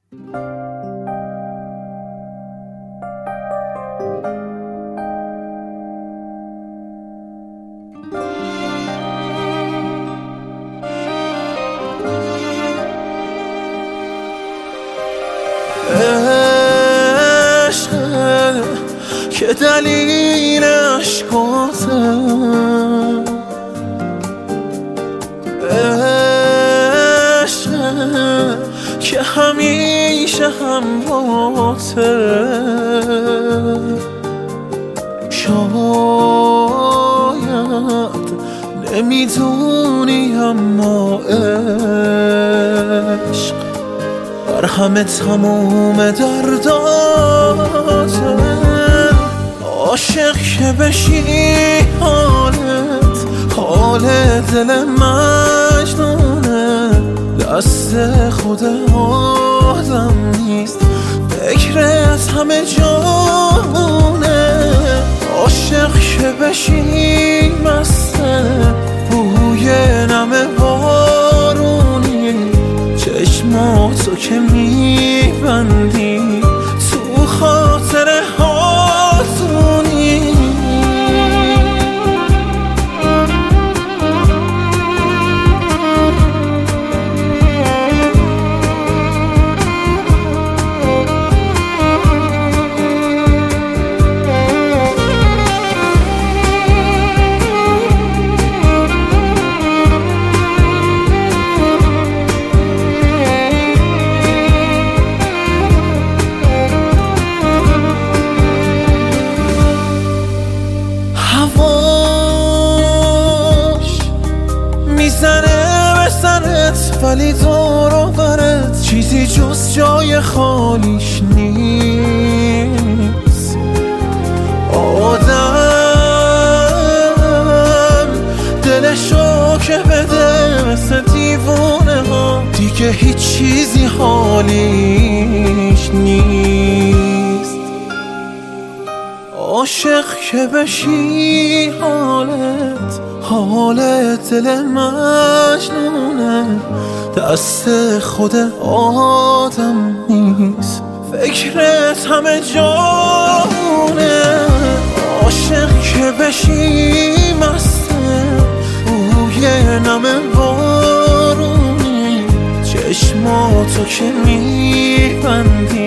عشقه که دلیل عشقاته، عشقه که همیشه همراهته. شاید نمیدونی اما عشق بر همه تموم درداته. عاشق که بشی حال دل مجنونه، دست خود آدم نیست، فکرت همه جامونه. عاشق که بشی مسته بوی نم بارونی، چشماتو که میبندی تو خاطر هاتونی. هواش میزنه به سرت ولی دور و برت چیزی جز جای خالیش نیست. آدم دلشو که بده مثل دیوونه ها، دیگه هیچ چیزی حالیش نیست. عاشق که بشی حالت دل مجنونه، دست خود آدم نیست، فکرت همه جامونه. عاشق که بشی مسته بوی نم بارونی، چشماتو که میبندی